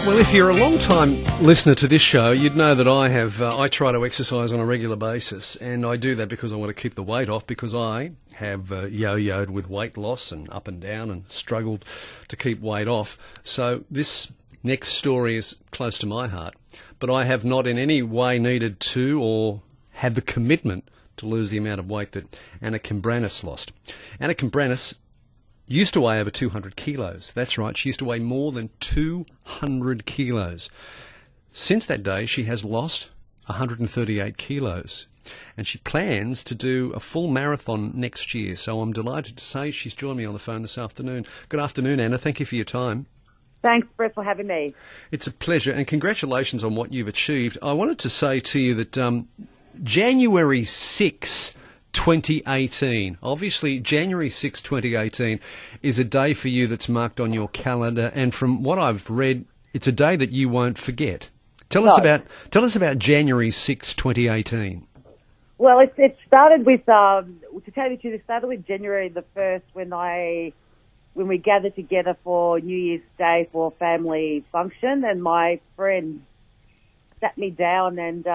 Well, if you're a long-time listener to this show, you'd know that I try to exercise on a regular basis, and I do that because I want to keep the weight off, because I have yo-yoed with weight loss and up and down and struggled to keep weight off. So this next story is close to my heart, but I have not in any way needed to or had the commitment to lose the amount of weight that Anna Cambranis lost. Anna Cambranis used to weigh over 200 kilos. That's right, she used to weigh more than 200 kilos. Since that day, she has lost 138 kilos. And she plans to do a full marathon next year. So I'm delighted to say she's joined me on the phone this afternoon. Good afternoon, Anna. Thank you for your time. Thanks, Brett, for having me. It's a pleasure, and congratulations on what you've achieved. I wanted to say to you that January 6, 2018. Obviously, January 6, 2018 is a day for you that's marked on your calendar, and from what I've read, it's a day that you won't forget. Tell us about January 6, 2018. Well, it started with, to tell you the truth, it started with January the 1st when we gathered together for New Year's Day for a family function, and my friend sat me down and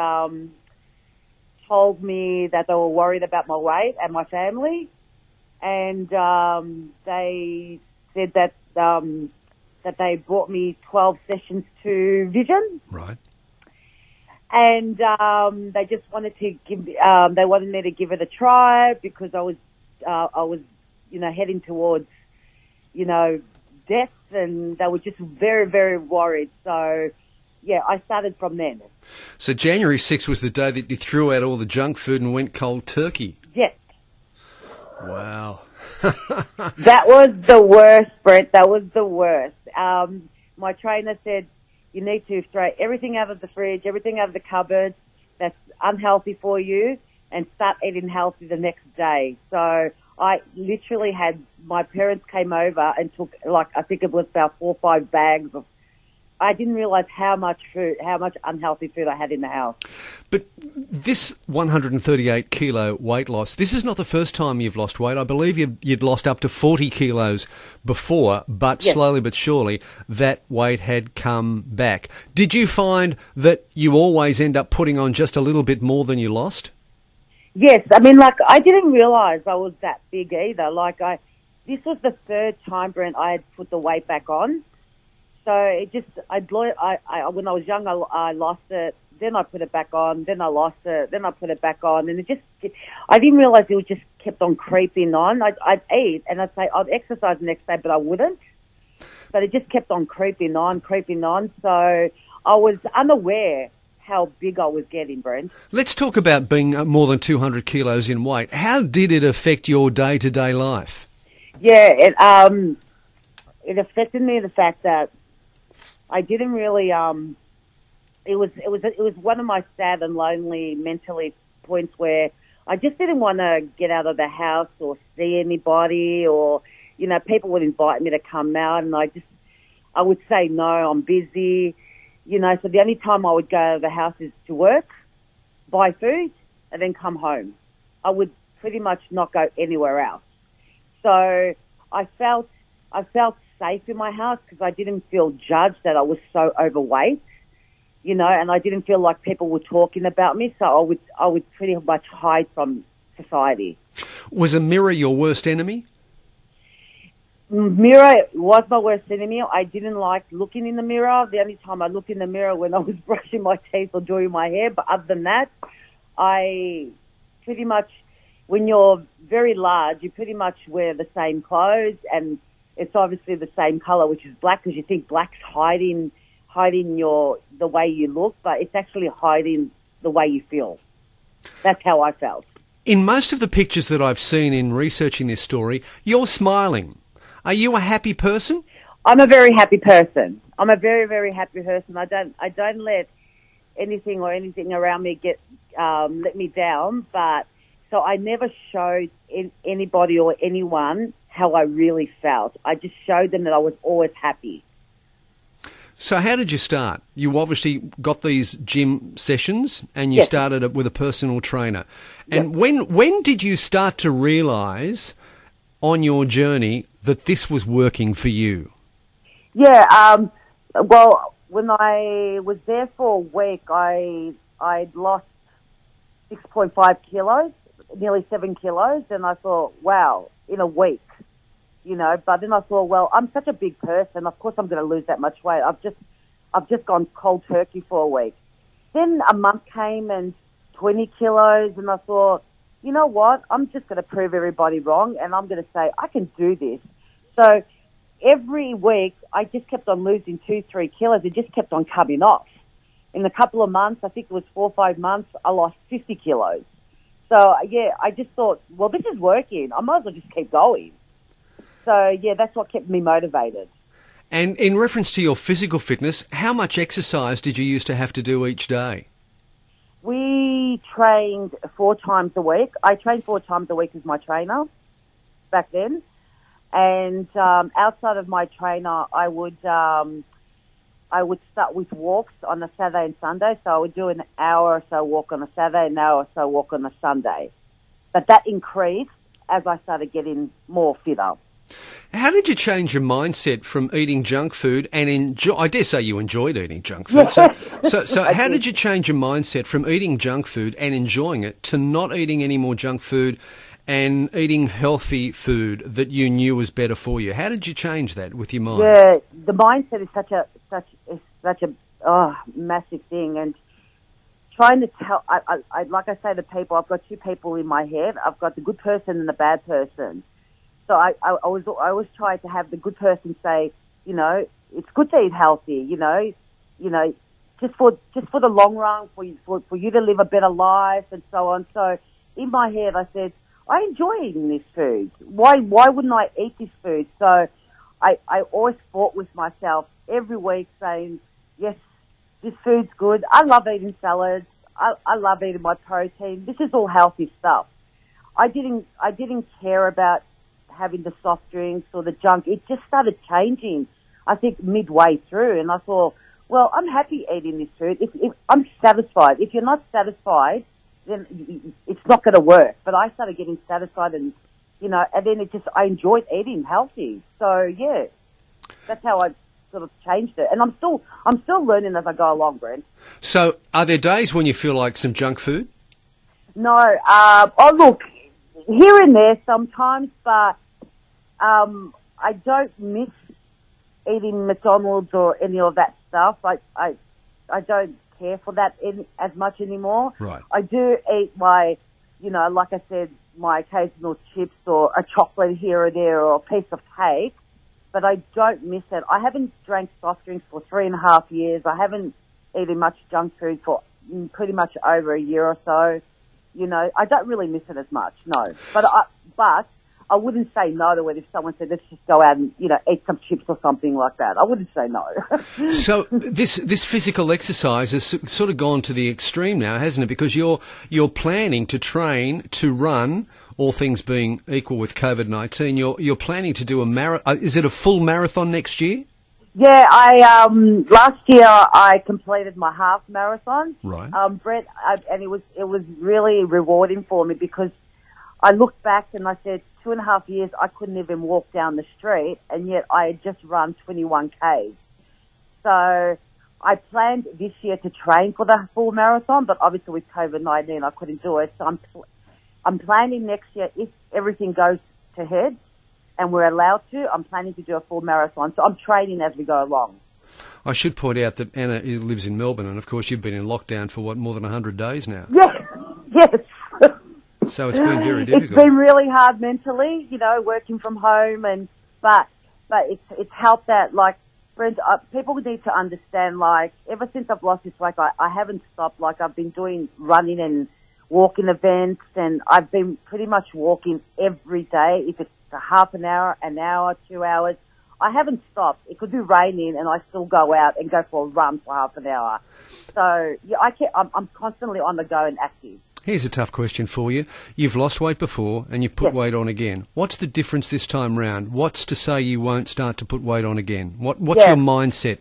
told me that they were worried about my weight and my family, and they said that they brought me 12 sessions to Vision. Right. And they just wanted to give. They wanted me to give it a try because I was, heading towards, death, and they were just very, very worried. So, yeah, I started from then. So January 6th was the day that you threw out all the junk food and went cold turkey. Yes. Wow. That was the worst, Brett. That was the worst. My trainer said, you need to throw everything out of the fridge, everything out of the cupboard that's unhealthy for you, and start eating healthy the next day. So I literally had, my parents came over and took, I think it was about 4 or 5 bags of, I didn't realise how much unhealthy food I had in the house. But this 138 kilo weight loss, this is not the first time you've lost weight. I believe you'd lost up to 40 kilos before, but yes. Slowly but surely that weight had come back. Did you find that you always end up putting on just a little bit more than you lost? Yes, I mean, I didn't realise I was that big either. This was the third time, Brent, I had put the weight back on. So it just, when I was young, I lost it, then I put it back on, then I lost it, then I put it back on, and I didn't realise it just kept on creeping on. I'd eat, and I'd say I'd exercise the next day, but I wouldn't. But it just kept on creeping on. So I was unaware how big I was getting, Brent. Let's talk about being more than 200 kilos in weight. How did it affect your day-to-day life? Yeah, it affected me, the fact that I didn't really. It was one of my sad and lonely mentally points where I just didn't want to get out of the house or see anybody, or people would invite me to come out, and I would say no, I'm busy, So the only time I would go out of the house is to work, buy food, and then come home. I would pretty much not go anywhere else. So I felt safe in my house because I didn't feel judged that I was so overweight, and I didn't feel like people were talking about me, so I would pretty much hide from society. Was a mirror your worst enemy? Mirror was my worst enemy. I didn't like looking in the mirror. The only time I looked in the mirror when I was brushing my teeth or doing my hair, but other than that, I pretty much, when you're very large, you pretty much wear the same clothes, and it's obviously the same colour, which is black, because you think black's hiding the way you look, but it's actually hiding the way you feel. That's how I felt. In most of the pictures that I've seen in researching this story, you're smiling. Are you a happy person? I'm a very happy person. I'm a very, very happy person. I don't let anything around me let me down, but so I never showed anybody or anyone how I really felt. I just showed them that I was always happy. So how did you start? You obviously got these gym sessions, and you yes. started it with a personal trainer. And yep. when did you start to realise on your journey that this was working for you? Yeah, well, when I was there for a week, I'd lost 6.5 kilos, nearly 7 kilos, and I thought, wow, in a week, you know. But then I thought, well, I'm such a big person, of course I'm going to lose that much weight. I've just gone cold turkey for a week. Then a month came and 20 kilos, and I thought, you know what, I'm just going to prove everybody wrong, and I'm going to say, I can do this. So every week, I just kept on losing 2-3 kilos. It just kept on coming off. In a couple of months, I think it was 4 or 5 months, I lost 50 kilos. So, yeah, I just thought, well, this is working. I might as well just keep going. So, yeah, that's what kept me motivated. And in reference to your physical fitness, how much exercise did you used to have to do each day? We trained 4 times a week. I trained 4 times a week as my trainer back then. And outside of my trainer, I would start with walks on a Saturday and Sunday. So I would do an hour or so walk on a Saturday, an hour or so walk on a Sunday. But that increased as I started getting more fitter. How did you change your mindset from eating junk food and I dare say you enjoyed eating junk food. So how did you change your mindset from eating junk food and enjoying it to not eating any more junk food and eating healthy food that you knew was better for you? How did you change that with your mind? Yeah, the mindset is such a massive thing, and trying to tell. I like I say to people, I've got 2 people in my head. I've got the good person and the bad person. So I always try to have the good person say, you know, it's good to eat healthy. You know, just for the long run, for you to live a better life and so on. So in my head, I said, I enjoy eating this food. Why wouldn't I eat this food? So I always fought with myself every week saying, yes, this food's good. I love eating salads. I love eating my protein. This is all healthy stuff. I didn't care about having the soft drinks or the junk. It just started changing, I think, midway through. And I thought, well, I'm happy eating this food. If I'm satisfied. If you're not satisfied, then it's not going to work. But I started getting satisfied, and you know, and then I enjoyed eating healthy. So yeah, that's how I sort of changed it. And I'm still learning as I go along, Brent. So, are there days when you feel like some junk food? No. Oh, look, here and there sometimes, but I don't miss eating McDonald's or any of that stuff. I don't care for that as much anymore. Right. I do eat my, you know, like I said, my occasional chips or a chocolate here or there or a piece of cake, but I don't miss it. I haven't drank soft drinks for 3.5 years. I haven't eaten much junk food for pretty much over a year or so. You know, I don't really miss it as much, no. But I wouldn't say no to it if someone said, let's just go out and, you know, eat some chips or something like that. I wouldn't say no. So this physical exercise has sort of gone to the extreme now, hasn't it? Because you're planning to train to run, all things being equal with COVID-19, you're planning to do a marathon. Is it a full marathon next year? Yeah, last year I completed my half marathon. Right. Brett, and it was really rewarding for me because I looked back and I said 2.5 years I couldn't even walk down the street, and yet I had just run 21 Ks. So I planned this year to train for the full marathon, but obviously with COVID-19 I couldn't do it. So I'm planning next year, if everything goes to head and we're allowed to, I'm planning to do a full marathon. So I'm training as we go along. I should point out that Anna lives in Melbourne, and of course you've been in lockdown for more than 100 days now. Yes. So it's been very difficult. It's been really hard mentally, you know, working from home, but it's helped that, like, Brent, people need to understand, like, ever since I've lost this weight, I haven't stopped. Like, I've been doing running and walking events, and I've been pretty much walking every day. If it's a half an hour, 2 hours, I haven't stopped. It could be raining, and I still go out and go for a run for half an hour. So yeah, I'm constantly on the go and active. Here's a tough question for you. You've lost weight before and you've put weight on again. What's the difference this time round? What's to say you won't start to put weight on again? What's your mindset?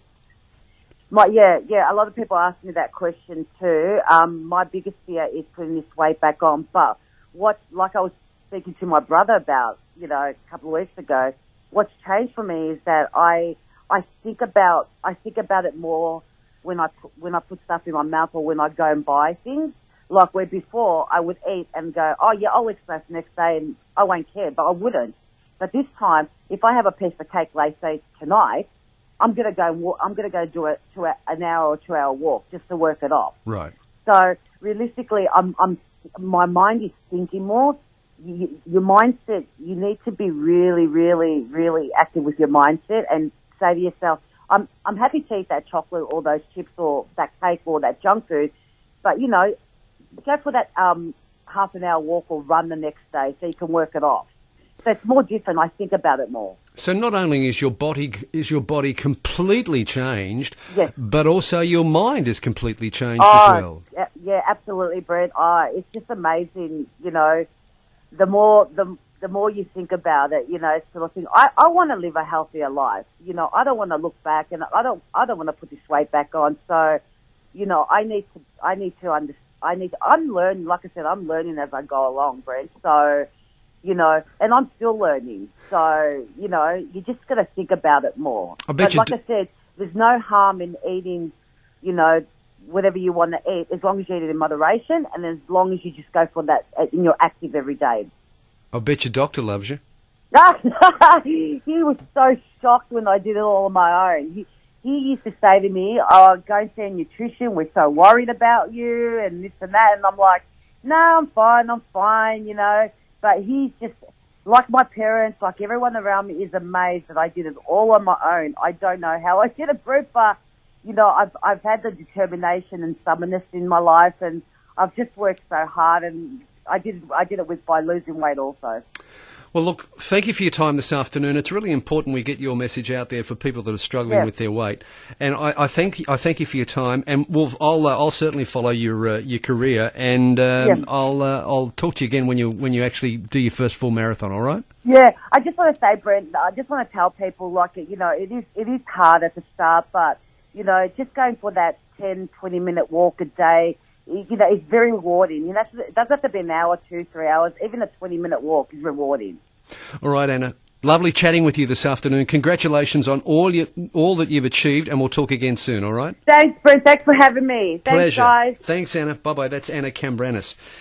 A lot of people ask me that question too. My biggest fear is putting this weight back on. But like I was speaking to my brother about, you know, a couple of weeks ago, what's changed for me is that I I think about it more when I put stuff in my mouth or when I go and buy things. Like where before I would eat and go, oh yeah, I'll exercise the next day and I won't care, but I wouldn't. But this time, if I have a piece of cake, let's say tonight, I'm gonna go do an hour or 2 hour walk just to work it off. Right. So realistically, my mind is thinking more. Your mindset, you need to be really, really, really active with your mindset and say to yourself, I'm happy to eat that chocolate or those chips or that cake or that junk food, but you know, go for that half an hour walk or run the next day so you can work it off. So it's more different. I think about it more. So not only is your body completely changed, yes, but also your mind is completely changed as well. Yeah, absolutely, Brent. It's just amazing. You know, the more you think about it, you know, sort of thing. I want to live a healthier life. You know, I don't want to look back, and I don't want to put this weight back on. So, you know, I need to understand. I'm learning. Like I said, I'm learning as I go along, Brent. So, you know, and I'm still learning. So, you know, you just got to think about it more. But like I said, there's no harm in eating, you know, whatever you want to eat, as long as you eat it in moderation and as long as you just go for that and you're active every day. I bet your doctor loves you. He was so shocked when I did it all on my own. He used to say to me, oh, go and see a nutrition, we're so worried about you and this and that. And I'm like, no, I'm fine, you know. But he's just, like my parents, like everyone around me is amazed that I did it all on my own. I don't know how I did it, Brent, but, you know, I've had the determination and stubbornness in my life, and I've just worked so hard, and I did it by losing weight also. Well, look, thank you for your time this afternoon. It's really important we get your message out there for people that are struggling with their weight. And I thank you for your time. And I'll certainly follow your career. And I'll talk to you again when you actually do your first full marathon. All right? Yeah. I just want to say, Brent, I just want to tell people, like, you know, it is hard at the start, but you know, just going for that 10, 20-minute walk a day, you know, it's very rewarding. You know, it doesn't have to be an hour, 2, 3 hours. Even a 20-minute walk is rewarding. All right, Anna. Lovely chatting with you this afternoon. Congratulations on all that you've achieved, and we'll talk again soon, all right? Thanks, Brent. Thanks for having me. Thanks, Pleasure. Guys. Thanks, Anna. Bye-bye. That's Anna Cambranis.